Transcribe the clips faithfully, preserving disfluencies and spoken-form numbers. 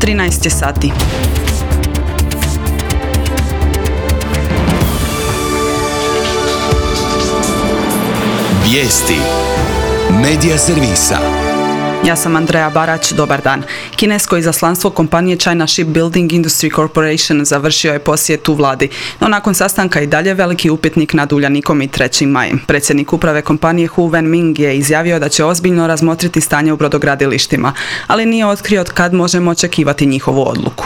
trinaest je sati. Vijesti Medija servisa. Ja sam Andreja Barać, dobar dan. Kinesko izaslanstvo kompanije China Shipbuilding Industry Corporation završio je posjet u vladi, no nakon sastanka i dalje veliki upitnik nad Uljanikom i trećim majem. Predsjednik uprave kompanije Hu Wenming je izjavio da će ozbiljno razmotriti stanje u brodogradilištima, ali nije otkrio od kad možemo očekivati njihovu odluku.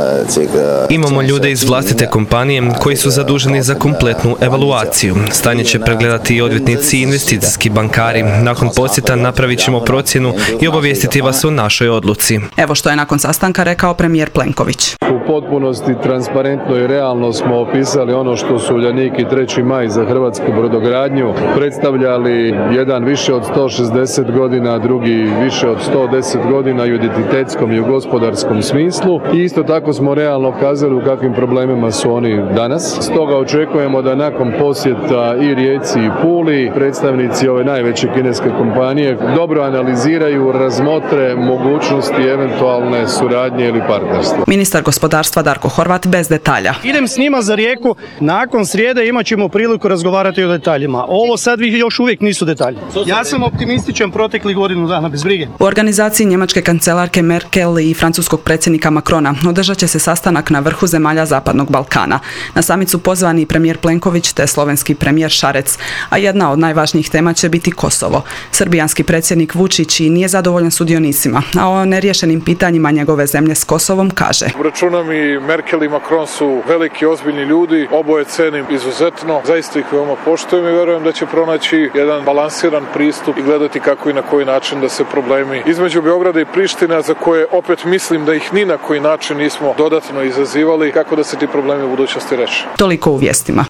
Imamo ljude iz vlastite kompanije koji su zaduženi za kompletnu evaluaciju. Stanje će pregledati i odvjetnici i investicijski bankari. Nakon posjeta napravit ćemo procjenu i obavijestiti vas o našoj odluci. Evo što je nakon sastanka rekao premijer Plenković. U potpunosti transparentno i realno smo opisali ono što su Uljanik i treći maj za hrvatsku brodogradnju predstavljali, jedan više od sto šezdeset godina, drugi više od sto deset godina u identitetskom i u gospodarskom smislu. I isto tako smo realno kazali u kakvim problemima su oni danas. Stoga očekujemo da nakon posjeta i Rijeci i Puli predstavnici ove najveće kineske kompanije dobro analiziraju, razmotre mogućnosti eventualne suradnje ili partnerstva. Ministar gospodarstva Darko Horvat bez detalja. Idem s njima za Rijeku, nakon srijede imat ćemo priliku razgovarati o detaljima. Ovo sad vi još uvijek nisu detalji. Ja sam optimističan proteklih godinu dana, bez brige. U organizaciji njemačke kancelarke Merkel i francuskog predsjednika Macrona održat će se sastanak na vrhu zemalja Zapadnog Balkana. Na summit su pozvani premijer Plenković te slovenski premijer Šarec, a jedna od najvažnijih tema će biti Kosovo. Srbijanski predsjednik Vučić i nije zadovoljan sudionicima, a o neriješenim pitanjima njegove zemlje s Kosovom kaže: Računam i Merkel i Macron su veliki, ozbiljni ljudi, oboje cenim izuzetno, zaista ih veoma poštujem i verujem da će pronaći jedan balansiran pristup i gledati kako i na koji način da se problemi između Beograda i Prištine, za koje opet mislim da ih ni na koji način nismo dodatno izazivali, kako da se ti problemi u budućnosti reše. Toliko u vijestima.